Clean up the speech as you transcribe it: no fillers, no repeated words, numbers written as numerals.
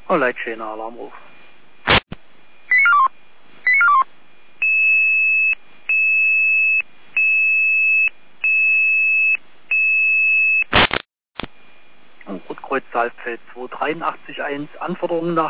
Oh, Leitschäner Alarmruf. Rotkreuz Saalfeld 2881, Anforderungen nach